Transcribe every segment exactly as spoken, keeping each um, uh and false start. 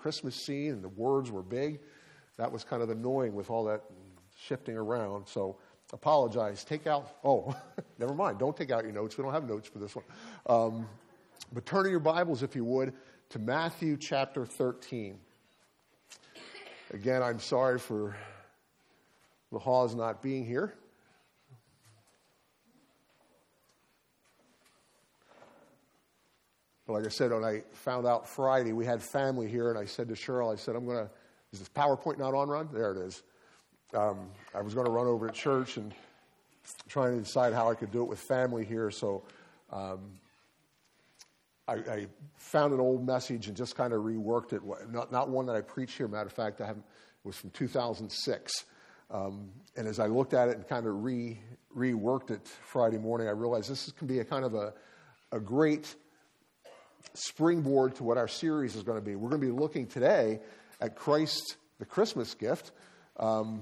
Christmas scene and the words were big. That was kind of annoying with all that shifting around. So apologize. Take out, oh, never mind. Don't take out your notes. We don't have notes for this one. Um, but turn in your Bibles, if you would, to Matthew chapter thirteen. Again, I'm sorry for the Hawes not being here. But like I said, when I found out Friday, we had family here, and I said to Cheryl, I said, I'm going to, is this PowerPoint not on, Ron? There it is. Um, I was going to run over to church and trying to decide how I could do it with family here. So um, I, I found an old message and just kind of reworked it. Not, not one that I preached here. Matter of fact, I haven't, it was from two thousand six. Um, and as I looked at it and kind of re, reworked it Friday morning, I realized this can be a kind of a, a great springboard to what our series is going to be. We're going to be looking today at Christ, the Christmas gift. Um,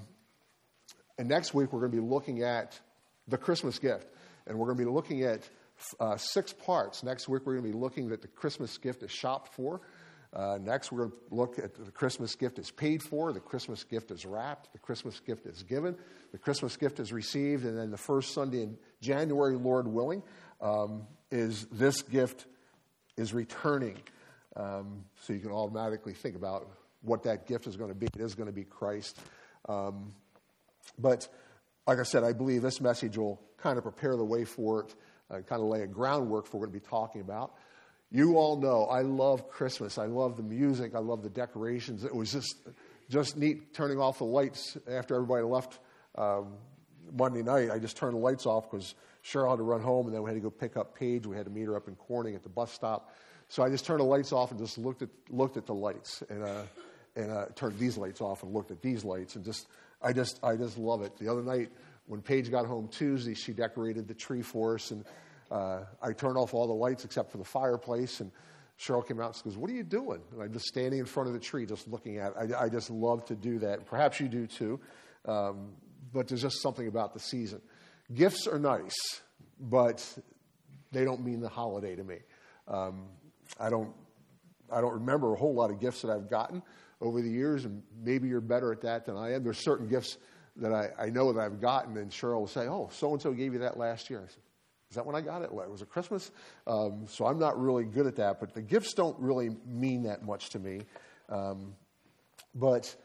and next week, we're going to be looking at the Christmas gift. And we're going to be looking at uh, six parts. Next week, we're going to be looking at the Christmas gift is shopped for. Uh, next, we're going to look at the Christmas gift is paid for. The Christmas gift is wrapped. The Christmas gift is given. The Christmas gift is received. And then the first Sunday in January, Lord willing, um, is this gift is returning. Um, so you can automatically think about what that gift is going to be. It is going to be Christ. Um, but like I said, I believe this message will kind of prepare the way for it, uh, kind of lay a groundwork for what we're going to be talking about. You all know I love Christmas. I love the music. I love the decorations. It was just just neat turning off the lights after everybody left um, Monday night. I just turned the lights off because Cheryl had to run home, and then we had to go pick up Paige. We had to meet her up in Corning at the bus stop. So I just turned the lights off and just looked at looked at the lights, and uh, and uh, turned these lights off and looked at these lights, and just I just I just love it. The other night when Paige got home Tuesday, she decorated the tree for us, and uh, I turned off all the lights except for the fireplace. And Cheryl came out and goes, "What are you doing?" And I'm just standing in front of the tree, just looking at it. I, I just love to do that. Perhaps you do too, um, but there's just something about the season. Gifts are nice, but they don't mean the holiday to me. Um, I don't I don't remember a whole lot of gifts that I've gotten over the years, and maybe you're better at that than I am. There's certain gifts that I, I know that I've gotten, and Cheryl will say, oh, so-and-so gave you that last year. I said, is that when I got it? Was it Christmas? Um, so I'm not really good at that, but the gifts don't really mean that much to me. Um, but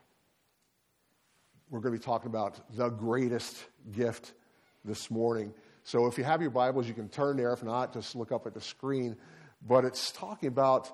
we're going to be talking about the greatest gift this morning. So if you have your Bibles, you can turn there. If not, just look up at the screen. But it's talking about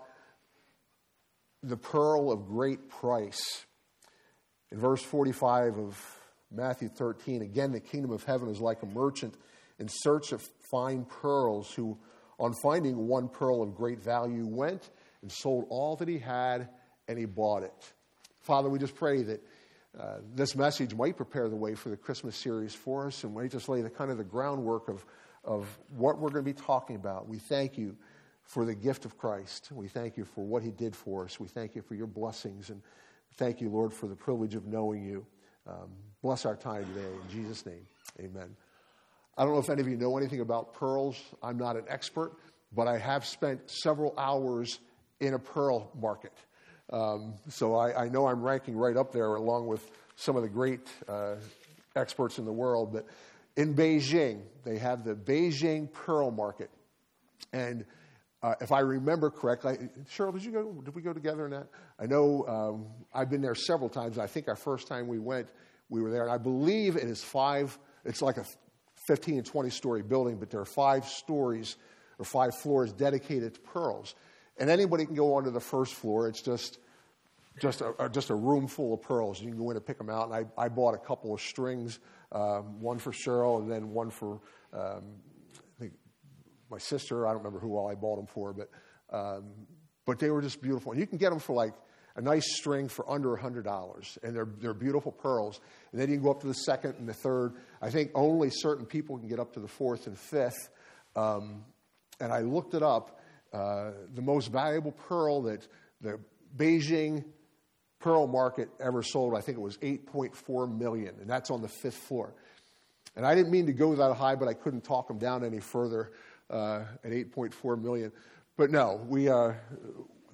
the pearl of great price. In verse forty-five of Matthew thirteen, again, the kingdom of heaven is like a merchant in search of fine pearls who, on finding one pearl of great value, went and sold all that he had, and he bought it. Father, we just pray that Uh, this message might prepare the way for the Christmas series for us, and might just lay the kind of the groundwork of, of what we're going to be talking about. We thank you for the gift of Christ. We thank you for what he did for us. We thank you for your blessings, and thank you, Lord, for the privilege of knowing you. Um, bless our time today. In Jesus' name, amen. I don't know if any of you know anything about pearls. I'm not an expert, but I have spent several hours in a pearl market. Um, so I, I know I'm ranking right up there along with some of the great uh, experts in the world. But in Beijing, they have the Beijing Pearl Market. And uh, if I remember correctly, Cheryl, did you go? Did we go together in that? I know um, I've been there several times. I think our first time we went, we were there. And I believe it is five, it's like a fifteen and twenty story building, but there are five stories or five floors dedicated to pearls. And anybody can go onto the first floor. It's just just a, just a room full of pearls. You can go in and pick them out. And I, I bought a couple of strings, um, one for Cheryl and then one for um, I think my sister. I don't remember who all I bought them for, but um, but they were just beautiful. And you can get them for like a nice string for under one hundred dollars. And they're, they're beautiful pearls. And then you can go up to the second and the third. I think only certain people can get up to the fourth and fifth. Um, and I looked it up. Uh, the most valuable pearl that the Beijing pearl market ever sold, I think it was eight point four million dollars, and that's on the fifth floor. And I didn't mean to go that high, but I couldn't talk them down any further uh, at eight point four million dollars. But no, we uh,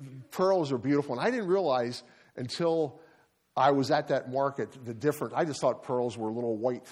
pearls are beautiful. And I didn't realize until I was at that market the difference. I just thought pearls were little white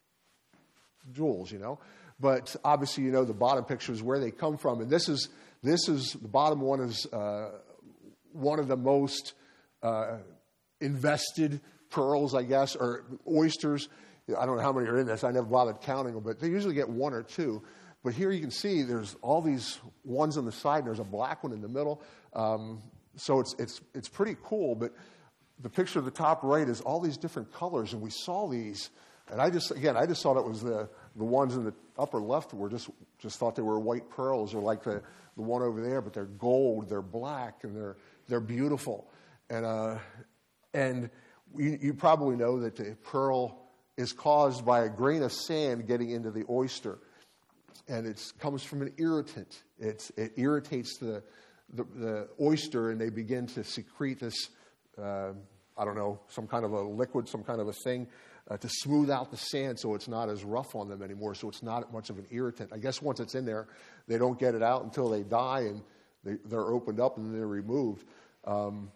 jewels, you know. But obviously, you know, the bottom picture is where they come from. And this is, this is the bottom one is uh, one of the most uh, invested pearls, I guess, or oysters. I don't know how many are in this. I never bothered counting them, but they usually get one or two. But here you can see there's all these ones on the side, and there's a black one in the middle. Um, so it's it's it's pretty cool. But the picture of the top right is all these different colors, and we saw these. And I just, again, I just thought it was the, the ones in the upper left were just just thought they were white pearls, or like the, the one over there, but they're gold, they're black, and they're they're beautiful. And uh, and you, you probably know that the pearl is caused by a grain of sand getting into the oyster. And it comes from an irritant. It's, it irritates the, the, the oyster, and they begin to secrete this, uh, I don't know, some kind of a liquid, some kind of a thing, uh, to smooth out the sand so it's not as rough on them anymore, so it's not much of an irritant. I guess once it's in there, they don't get it out until they die, and they, they're opened up and they're removed. Um,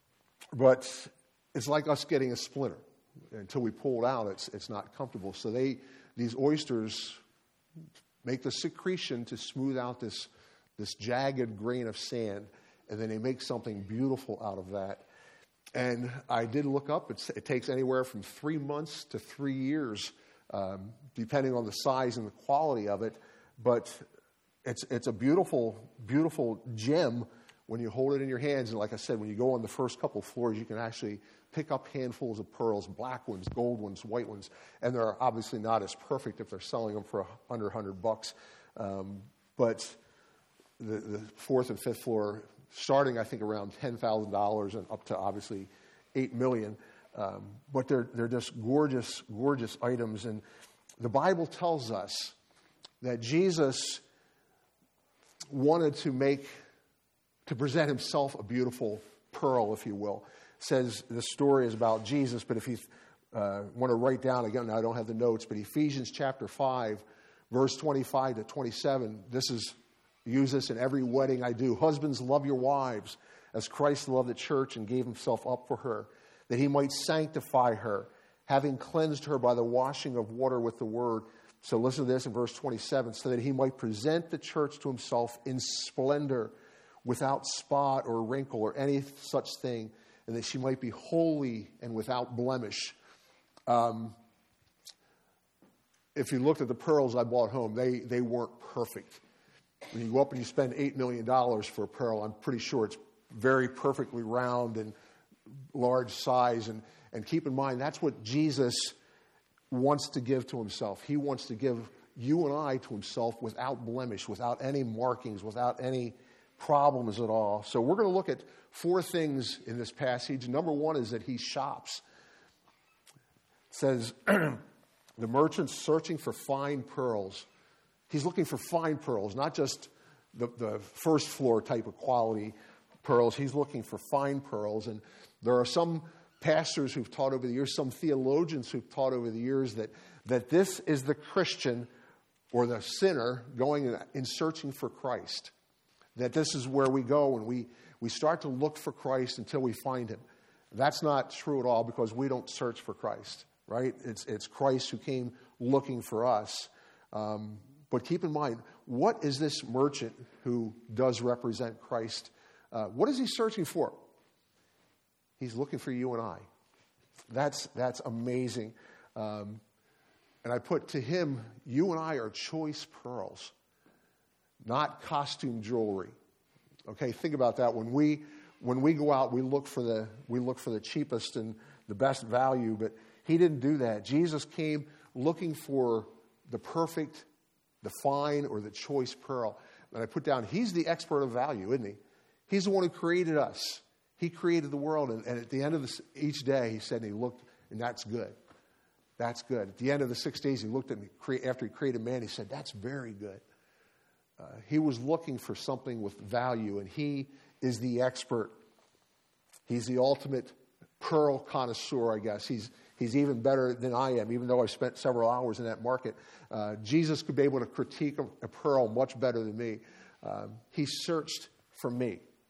but it's like us getting a splinter. Until we pull it out, it's, it's not comfortable. So they these oysters make the secretion to smooth out this, this jagged grain of sand, and then they make something beautiful out of that. And I did look up. It's, it takes anywhere from three months to three years, um, depending on the size and the quality of it. But it's it's a beautiful, beautiful gem when you hold it in your hands. And like I said, when you go on the first couple floors, you can actually pick up handfuls of pearls, black ones, gold ones, white ones, and they're obviously not as perfect if they're selling them for under one hundred bucks. Um, but the, the fourth and fifth floor, starting I think around ten thousand dollars and up to obviously eight million dollars. Um, but they're they're just gorgeous, gorgeous items. And the Bible tells us that Jesus wanted to make, to present himself a beautiful pearl, if you will. Says the story is about Jesus, but if you uh, want to write down, again, I don't have the notes, but Ephesians chapter five, verse twenty-five to twenty-seven, this is, use this in every wedding I do. Husbands, love your wives as Christ loved the church and gave himself up for her, that he might sanctify her, having cleansed her by the washing of water with the word. So listen to this in verse twenty-seven, so that he might present the church to himself in splendor, without spot or wrinkle or any such thing, and that she might be holy and without blemish. Um, if you looked at the pearls I bought home, they, they weren't perfect. When you go up and you spend eight million dollars for a pearl, I'm pretty sure it's very perfectly round and large size. And, and keep in mind, that's what Jesus wants to give to himself. He wants to give you and I to himself without blemish, without any markings, without any problems at all. So we're going to look at four things in this passage. Number one is that he shops. It says, the merchant's searching for fine pearls. He's looking for fine pearls, not just the, the first floor type of quality pearls. He's looking for fine pearls. And there are some pastors who've taught over the years, some theologians who've taught over the years that, that this is the Christian or the sinner going in searching for Christ. That this is where we go and we, we start to look for Christ until we find him. That's not true at all, because we don't search for Christ, right? It's, it's Christ who came looking for us. Um, but keep in mind, what is this merchant who does represent Christ? Uh, what is he searching for? He's looking for you and I. That's, that's amazing. Um, and I put to him, you and I are choice pearls, not costume jewelry. Okay, think about that. When we when we go out, we look for the we look for the cheapest and the best value, but he didn't do that. Jesus came looking for the perfect, the fine, or the choice pearl. And I put down, he's the expert of value, isn't he? He's the one who created us. He created the world, and, and at the end of this, each day, he said, and he looked, and that's good. That's good. At the end of the six days, he looked at me, after he created man, he said, that's very good. Uh, he was looking for something with value, and he is the expert. He's the ultimate pearl connoisseur, I guess. He's he's even better than I am, even though I spent several hours in that market. Uh, Jesus could be able to critique a, a pearl much better than me. Um, he searched for me.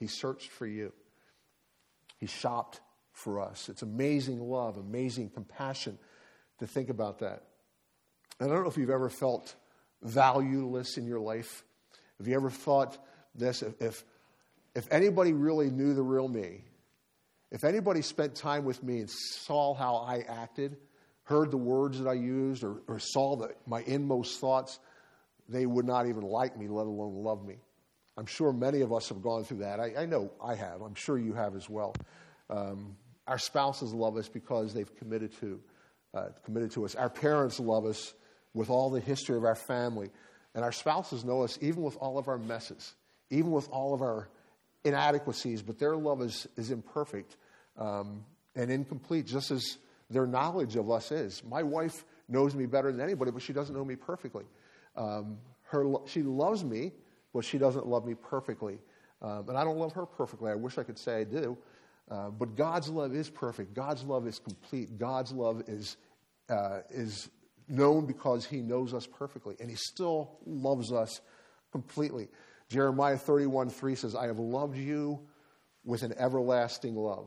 He searched for you. He shopped for us. It's amazing love, amazing compassion to think about that. I don't know if you've ever felt valueless in your life. Have you ever thought this? If, if, if anybody really knew the real me, if anybody spent time with me and saw how I acted, heard the words that I used, or, or saw the, my inmost thoughts, they would not even like me, let alone love me. I'm sure many of us have gone through that. I, I know I have. I'm sure you have as well. Um, our spouses love us because they've committed to, uh, committed to us. Our parents love us with all the history of our family. And our spouses know us even with all of our messes, even with all of our inadequacies, but their love is, is imperfect um, and incomplete, just as their knowledge of us is. My wife knows me better than anybody, but she doesn't know me perfectly. Um, her, she loves me, but she doesn't love me perfectly. Um, and I don't love her perfectly. I wish I could say I do. Uh, but God's love is perfect. God's love is complete. God's love is uh, is known because he knows us perfectly. And he still loves us completely. Jeremiah thirty-one three says, I have loved you with an everlasting love.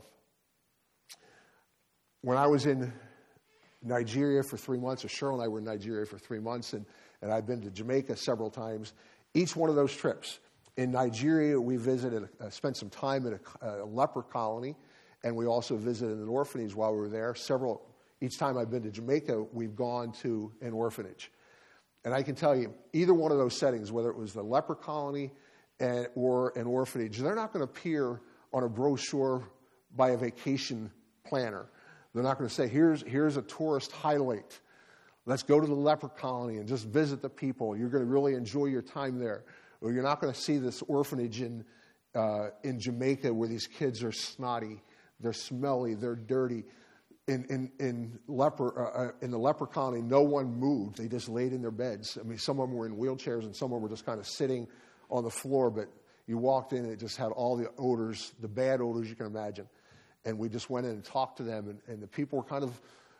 When I was in Nigeria for three months, or Cheryl and I were in Nigeria for three months, and, and I've been to Jamaica several times. Each one of those trips, in Nigeria, we visited, uh, spent some time in a, a leper colony, and we also visited an orphanage while we were there. Several, each time I've been to Jamaica, we've gone to an orphanage. And I can tell you, either one of those settings, whether it was the leper colony and, or an orphanage, they're not going to appear on a brochure by a vacation planner. They're not going to say, here's, here's a tourist highlight. Let's go to the leper colony and just visit the people. You're going to really enjoy your time there. Or you're not going to see this orphanage in, uh, in Jamaica where these kids are snotty, they're smelly, they're dirty. In in in leper uh, in the leper colony, no one moved. They just laid in their beds. I mean, some of them were in wheelchairs, and some of them were just kind of sitting on the floor. But you walked in, and it just had all the odors, the bad odors you can imagine. And we just went in and talked to them, and, and the people were kind of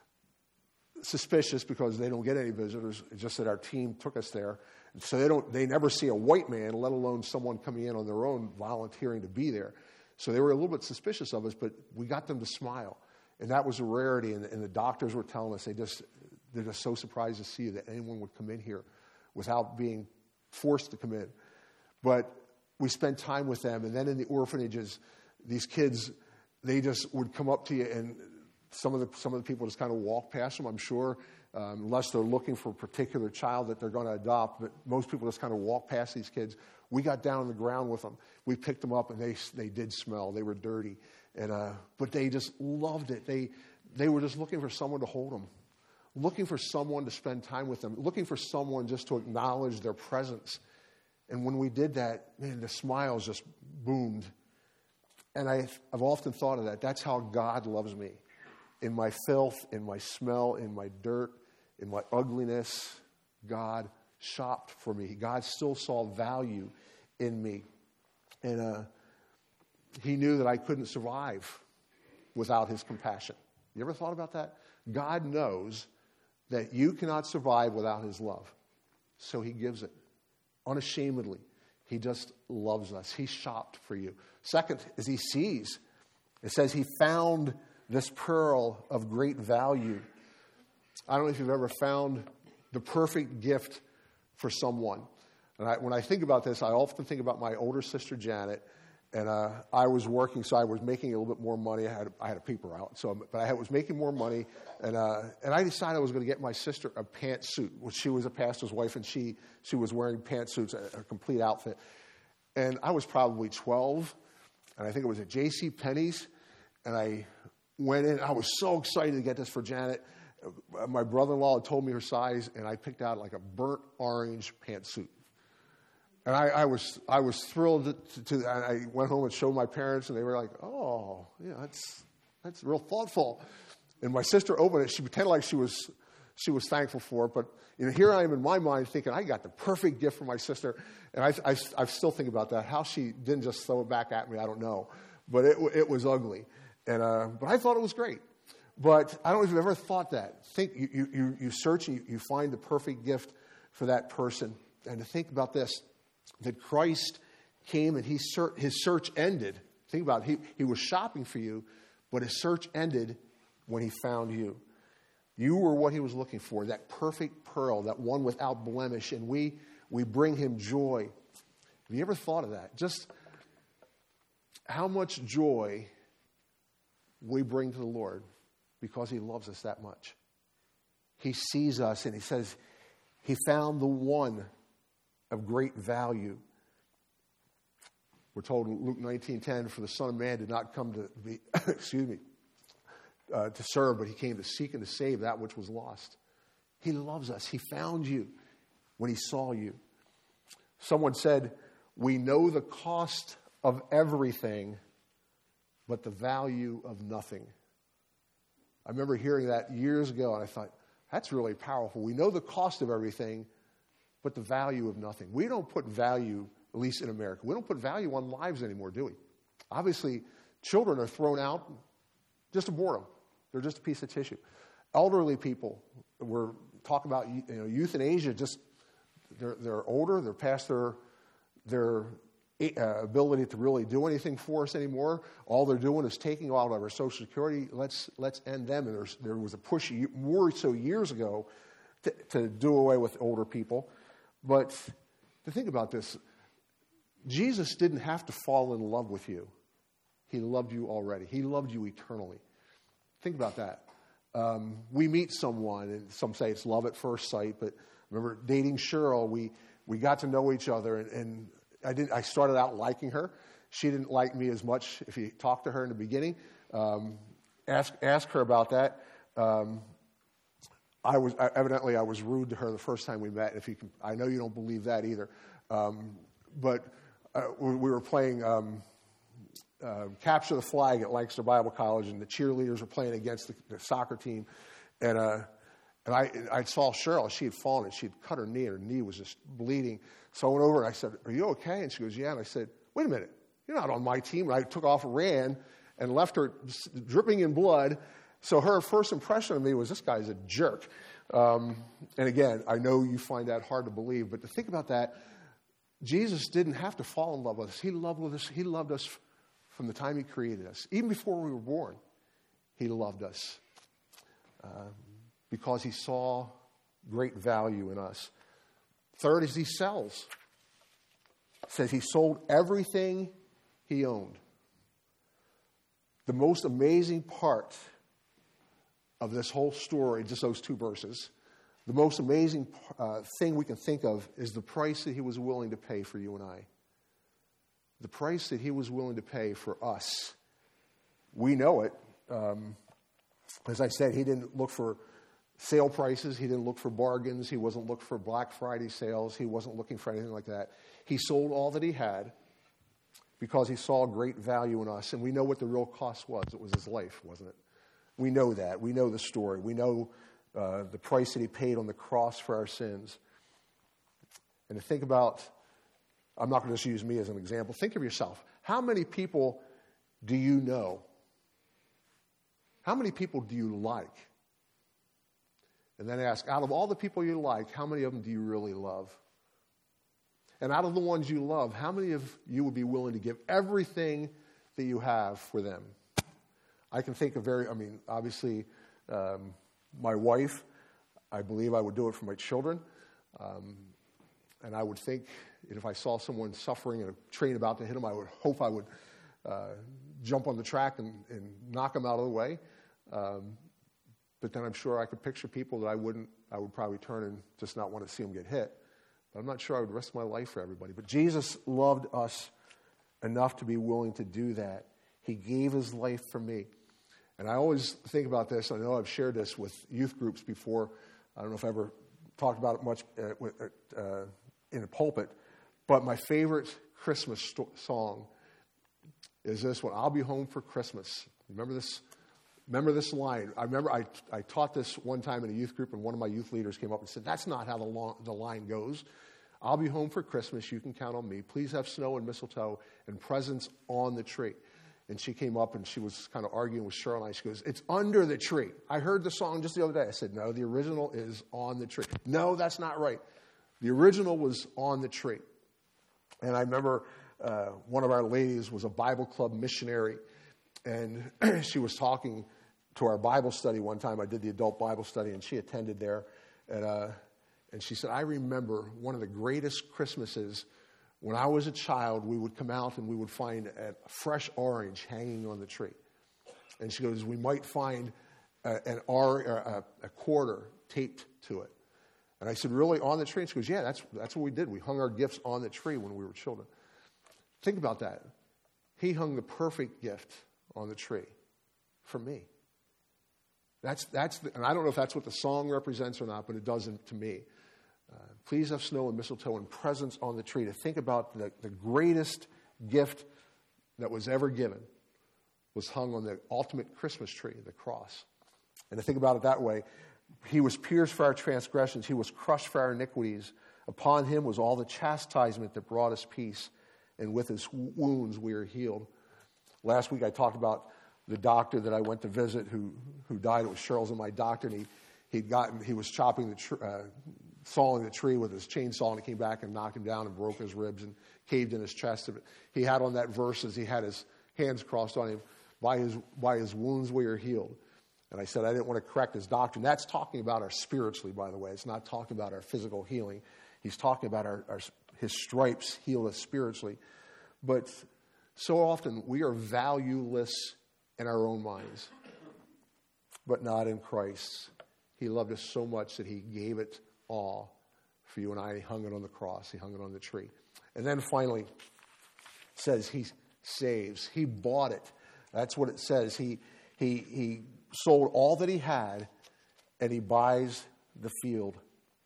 suspicious because they don't get any visitors. It's just that our team took us there, so they don't. They never see a white man, let alone someone coming in on their own, volunteering to be there. So they were a little bit suspicious of us, but we got them to smile. And that was a rarity, and, and the doctors were telling us they just, they're just so surprised to see that anyone would come in here without being forced to come in. But we spent time with them, and then in the orphanages, these kids, they just would come up to you, and some of the some of the people just kind of walk past them, I'm sure, um, unless they're looking for a particular child that they're going to adopt. But most people just kind of walk past these kids. We got down on the ground with them. We picked them up, and they they did smell. They were dirty. And uh, but they just loved it. They they were just looking for someone to hold them, looking for someone to spend time with them, looking for someone just to acknowledge their presence. And when we did that, man, the smiles just boomed. And I, I've often thought of that. That's how God loves me. In my filth, in my smell, in my dirt, in my ugliness, God shopped for me. God still saw value in me. And uh He knew that I couldn't survive without his compassion. You ever thought about that? God knows that you cannot survive without his love. So he gives it unashamedly. He just loves us. He shopped for you. Second is he sees. It says he found this pearl of great value. I don't know if you've ever found the perfect gift for someone. And I, when I think about this, I often think about my older sister, Janet. And uh, I was working, so I was making a little bit more money. I had I had a paper out, so but I had, was making more money, and uh, and I decided I was going to get my sister a pantsuit. Which she was a pastor's wife, and she she was wearing pantsuits, a, a complete outfit. And I was probably twelve, and I think it was at J C Penney's, and I went in. I was so excited to get this for Janet. My brother-in-law had told me her size, and I picked out like a burnt orange pantsuit. And I, I was I was thrilled to, to, to. I went home and showed my parents, and they were like, "Oh, yeah, that's that's real thoughtful." And my sister opened it. She pretended like she was she was thankful for it. But you know, here I am in my mind thinking, I got the perfect gift for my sister. And I I, I still think about that. How she didn't just throw it back at me, I don't know. But it it was ugly. And uh, but I thought it was great. But I don't know if you've ever thought that. Think you you you search and you, you find the perfect gift for that person. And to think about this. That Christ came and he ser- his search ended. Think about it. He, he was shopping for you, but his search ended when he found you. You were what he was looking for, that perfect pearl, that one without blemish, and we we bring him joy. Have you ever thought of that? Just how much joy we bring to the Lord because he loves us that much. He sees us and he says he found the one of great value. We're told in Luke nineteen ten, for the Son of Man did not come to be, excuse me, uh, to serve, but he came to seek and to save that which was lost. He loves us. He found you when he saw you. Someone said, we know the cost of everything, but the value of nothing. I remember hearing that years ago, and I thought, that's really powerful. We know the cost of everything, but the value of nothing. We don't put value, at least in America, we don't put value on lives anymore, do we? Obviously, children are thrown out just to boredom. They're just a piece of tissue. Elderly people, we're talking about, you know, euthanasia, just they're, they're older, they're past their, their uh, ability to really do anything for us anymore. All they're doing is taking all of our Social Security. Let's let's end them. And there's, there was a push more so years ago to, to do away with older people. But to think about this, Jesus didn't have to fall in love with you. He loved you already. He loved you eternally. Think about that. Um, we meet someone, and some say it's love at first sight, but remember dating Cheryl, we, we got to know each other, and, and I didn't. I started out liking her. She didn't like me as much if you talked to her in the beginning. Um, ask, ask her about that. Um, I was evidently I was rude to her the first time we met. If you can, I know you don't believe that either. Um, but uh, we, we were playing um, uh, Capture the Flag at Lancaster Bible College, and the cheerleaders were playing against the, the soccer team. And uh, and I I saw Cheryl. She had fallen and she had cut her knee. Her knee was just bleeding. So I went over and I said, "Are you okay?" And she goes, "Yeah." And I said, "Wait a minute. You're not on my team." And I took off and ran and left her dripping in blood. So her first impression of me was, this guy's a jerk. Um, and again, I know you find that hard to believe, but to think about that, Jesus didn't have to fall in love with us. He loved with us. He loved us from the time he created us. Even before we were born, he loved us uh, because he saw great value in us. Third is he sells. It says he sold everything he owned. The most amazing part of this whole story, just those two verses, the most amazing uh, thing we can think of is the price that he was willing to pay for you and I. The price that he was willing to pay for us. We know it. Um, as I said, he didn't look for sale prices. He didn't look for bargains. He wasn't looking for Black Friday sales. He wasn't looking for anything like that. He sold all that he had because he saw great value in us. And we know what the real cost was. It was his life, wasn't it? We know that. We know the story. We know uh, the price that he paid on the cross for our sins. And to think about, I'm not going to just use me as an example. Think of yourself. How many people do you know? How many people do you like? And then ask, out of all the people you like, how many of them do you really love? And out of the ones you love, how many of you would be willing to give everything that you have for them? I can think of very, I mean, obviously, um, my wife, I believe I would do it for my children. Um, and I would think if I saw someone suffering and a train about to hit them, I would hope I would uh, jump on the track and, and knock them out of the way. Um, but then I'm sure I could picture people that I wouldn't, I would probably turn and just not want to see them get hit. But I'm not sure I would risk my life for everybody. But Jesus loved us enough to be willing to do that. He gave his life for me. And I always think about this. I know I've shared this with youth groups before. I don't know if I ever talked about it much uh, uh, in a pulpit. But my favorite Christmas sto- song is this one, I'll Be Home for Christmas. Remember this? Remember this line. I remember I, I taught this one time in a youth group, and one of my youth leaders came up and said, that's not how the, long, the line goes. I'll be home for Christmas. You can count on me. Please have snow and mistletoe and presents on the tree. And she came up and she was kind of arguing with Cheryl and I. She goes, it's under the tree. I heard the song just the other day. I said, no, the original is on the tree. No, that's not right. The original was on the tree. And I remember uh, one of our ladies was a Bible club missionary, and she was talking to our Bible study one time. I did the adult Bible study, and she attended there. And, uh, and she said, I remember one of the greatest Christmases when I was a child. We would come out and we would find a fresh orange hanging on the tree. And she goes, we might find a, an or, a, a quarter taped to it. And I said, really, on the tree? And she goes, yeah, that's that's what we did. We hung our gifts on the tree when we were children. Think about that. He hung the perfect gift on the tree for me. That's that's, the, and I don't know if that's what the song represents or not, but it doesn't to me. Uh, Please have snow and mistletoe and presents on the tree. To think about the, the greatest gift that was ever given was hung on the ultimate Christmas tree, the cross. And to think about it that way, he was pierced for our transgressions. He was crushed for our iniquities. Upon him was all the chastisement that brought us peace. And with his wounds we are healed. Last week I talked about the doctor that I went to visit who, who died. It was Cheryl's and my doctor. And he, he'd gotten, he was chopping the tree, uh, sawing the tree with his chainsaw, and he came back and knocked him down and broke his ribs and caved in his chest. He had on that verse as he had his hands crossed on him, by his, by his wounds we are healed. And I said I didn't want to correct his doctrine. That's talking about our spiritually, by the way. It's not talking about our physical healing. He's talking about our, our his stripes heal us spiritually. But so often we are valueless in our own minds, but not in Christ. He loved us so much that he gave it all for you and I. He hung it on the cross. He hung it on the tree. And then finally, it says he saves. He bought it. That's what it says. He he he sold all that he had, and he buys the field.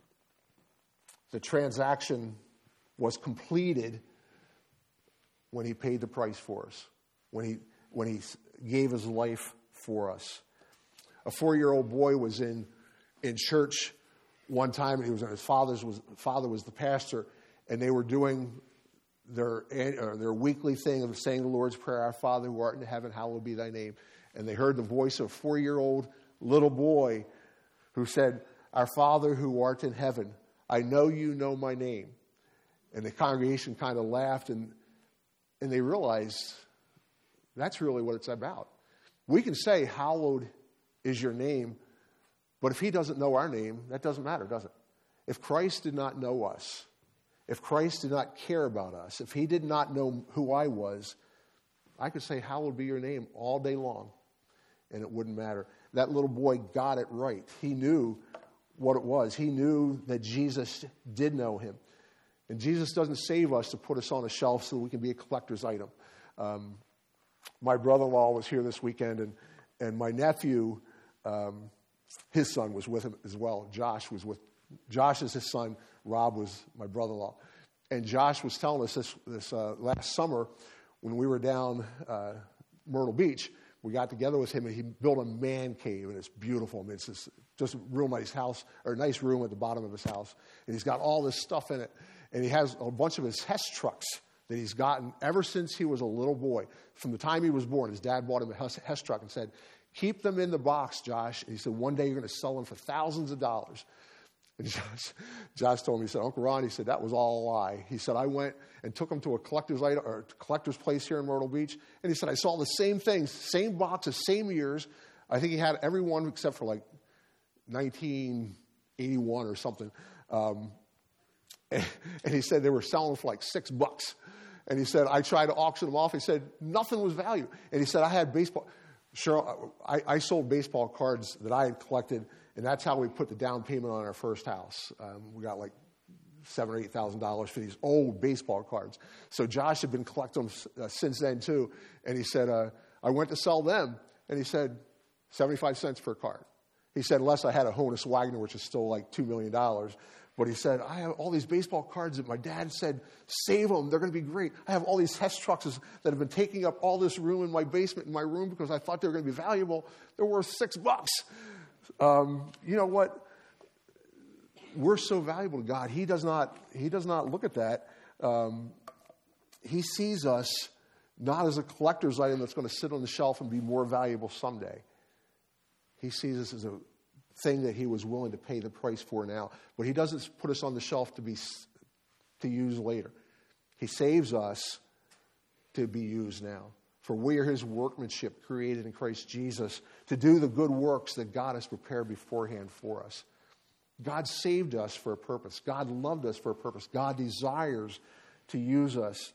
The transaction was completed when he paid the price for us, when he when he gave his life for us. A four-year-old boy was in in church one time, and he was his father's was father was the pastor, and they were doing their uh, their weekly thing of saying the Lord's Prayer, Our Father who art in heaven, hallowed be thy name. And they heard the voice of a four-year-old little boy who said, Our Father who art in heaven, I know you know my name. And the congregation kind of laughed, and and they realized that's really what it's about. We can say, hallowed is your name, but if he doesn't know our name, that doesn't matter, does it? If Christ did not know us, if Christ did not care about us, if he did not know who I was, I could say, hallowed be your name all day long, and it wouldn't matter. That little boy got it right. He knew what it was. He knew that Jesus did know him. And Jesus doesn't save us to put us on a shelf so we can be a collector's item. Um, my brother-in-law was here this weekend, and, and my nephew, um, his son was with him as well. Josh was with, Josh is his son. Rob was my brother-in-law. And Josh was telling us this, this uh, last summer when we were down uh, Myrtle Beach. We got together with him, and he built a man cave, and it's beautiful. I mean, it's just, just a real nice house, or a nice room at the bottom of his house. And he's got all this stuff in it. And he has a bunch of his Hess trucks that he's gotten ever since he was a little boy. From the time he was born, his dad bought him a Hess, Hess truck and said, keep them in the box, Josh. And he said, one day you're going to sell them for thousands of dollars. And Josh, Josh told me, he said, Uncle Ron, he said, that was all a lie. He said, I went and took him to a collector's item, or collector's place here in Myrtle Beach. And he said, I saw the same things, same boxes, same years. I think he had every one except for like nineteen eighty-one or something. Um, and, and he said they were selling for like six bucks. And he said, I tried to auction them off. He said, nothing was valued. And he said, I had baseball. Sure, I, I sold baseball cards that I had collected, and that's how we put the down payment on our first house. Um, we got like seven or eight thousand dollars for these old baseball cards. So Josh had been collecting them uh, since then too. And he said, uh, I went to sell them, and he said, seventy-five cents per card. He said, unless I had a Honus Wagner, which is still like two million dollars. But he said, I have all these baseball cards that my dad said, save them. They're going to be great. I have all these Hess trucks that have been taking up all this room in my basement, in my room, because I thought they were going to be valuable. They're worth six bucks. Um, you know what? We're so valuable to God. He does not, he does not look at that. Um, he sees us not as a collector's item that's going to sit on the shelf and be more valuable someday. He sees us as a thing that he was willing to pay the price for now. But he doesn't put us on the shelf to be to use later. He saves us to be used now. For we are his workmanship created in Christ Jesus to do the good works that God has prepared beforehand for us. God saved us for a purpose. God loved us for a purpose. God desires to use us.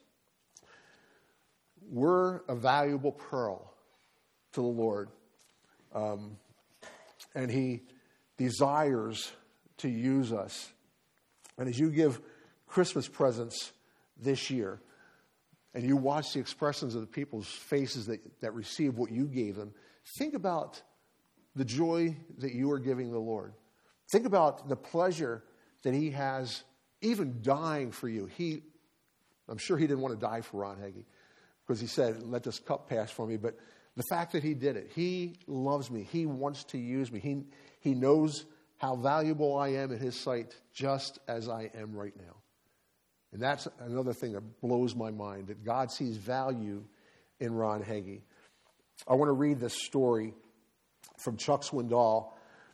We're a valuable pearl to the Lord. Um, and he desires to use us. And as you give Christmas presents this year, and you watch the expressions of the people's faces that, that receive what you gave them, think about the joy that you are giving the Lord. Think about the pleasure that he has even dying for you. He, I'm sure he didn't want to die for Ron Hagee because he said, let this cup pass from me. But the fact that he did it, he loves me. He wants to use me. He, he knows how valuable I am in his sight just as I am right now. And that's another thing that blows my mind, that God sees value in Ron Hagee. I want to read this story from Chuck Swindoll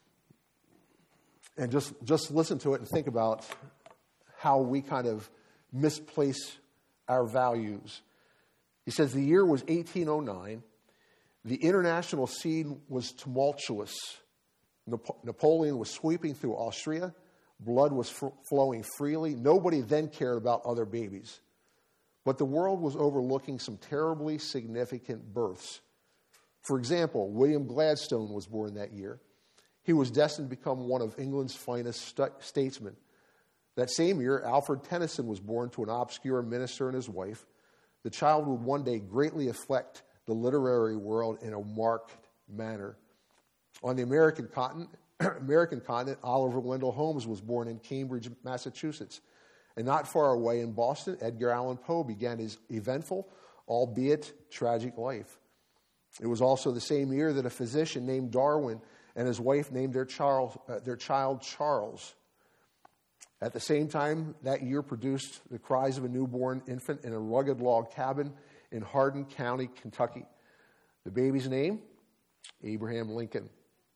and just, just listen to it and think about how we kind of misplace our values. He says, the year was eighteen oh nine. The international scene was tumultuous. Nap- Napoleon was sweeping through Austria. Blood was f- flowing freely. Nobody then cared about other babies. But the world was overlooking some terribly significant births. For example, William Gladstone was born that year. He was destined to become one of England's finest st- statesmen. That same year, Alfred Tennyson was born to an obscure minister and his wife. The child would one day greatly affect the literary world in a marked manner. On the American continent, American continent, Oliver Wendell Holmes was born in Cambridge, Massachusetts. And not far away in Boston, Edgar Allan Poe began his eventful, albeit tragic life. It was also the same year that a physician named Darwin and his wife named their child, uh, their child Charles. At the same time, that year produced the cries of a newborn infant in a rugged log cabin in Hardin County, Kentucky. The baby's name? Abraham Lincoln.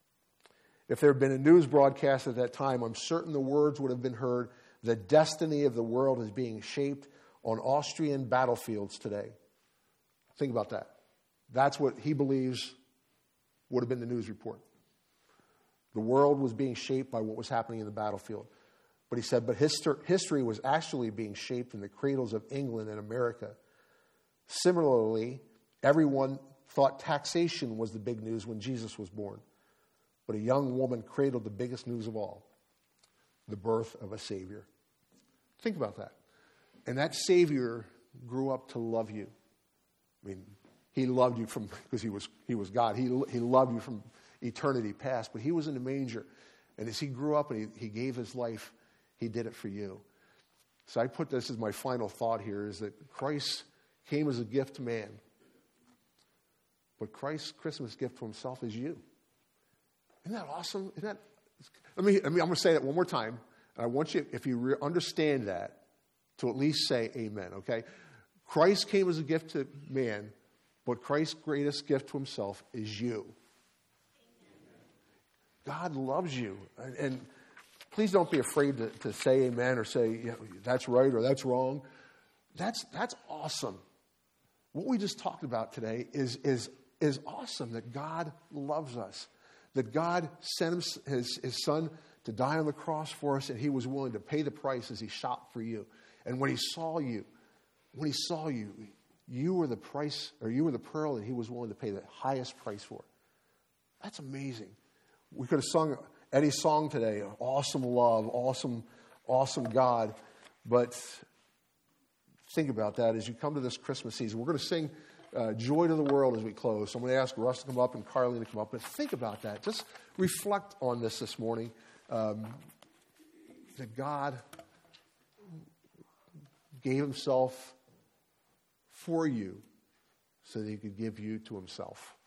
If there had been a news broadcast at that time, I'm certain the words would have been heard, the destiny of the world is being shaped on Austrian battlefields today. Think about that. That's what he believes would have been the news report. The world was being shaped by what was happening in the battlefield. But he said, but histor- history was actually being shaped in the cradles of England and America. Similarly, everyone thought taxation was the big news when Jesus was born. But a young woman cradled the biggest news of all, the birth of a Savior. Think about that. And that Savior grew up to love you. I mean, he loved you from because he was he was God. He he loved you from eternity past. But he was in the manger, and as he grew up and he, he gave his life, he did it for you. So I put this as my final thought here: is that Christ came as a gift to man, but Christ's Christmas gift to himself is you. Isn't that awesome? Isn't that? Let me. I mean, I'm going to say that one more time. And I want you, if you re- understand that, to at least say Amen. Okay, Christ came as a gift to man, but Christ's greatest gift to himself is you. God loves you, and, and please don't be afraid to, to say Amen or say yeah, that's right or that's wrong. That's that's awesome. What we just talked about today is is is awesome. That God loves us. That God sent his, his son to die on the cross for us, and he was willing to pay the price as he shopped for you. And when he saw you, when he saw you, you were the price, or you were the pearl that he was willing to pay the highest price for. That's amazing. We could have sung Eddie's song today, awesome love, awesome, awesome God. But think about that as you come to this Christmas season. We're going to sing Uh, Joy to the World as we close. So I'm going to ask Russ to come up and Carlene to come up. But think about that. Just reflect on this this morning. Um, that God gave himself for you so that he could give you to himself.